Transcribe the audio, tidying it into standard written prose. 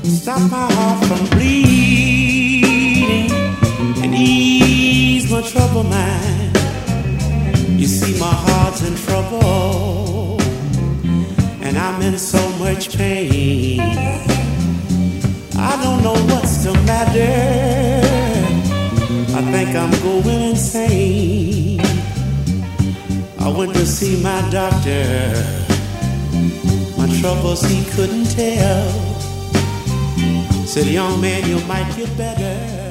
Stop my heart from bleeding and ease my trouble mind. You see my heart's in trouble and I'm in so much pain. I don't know what's the matter. I think I'm going insane. I went to see my doctor. My troubles he couldn't tell. Said, young man, you might get better.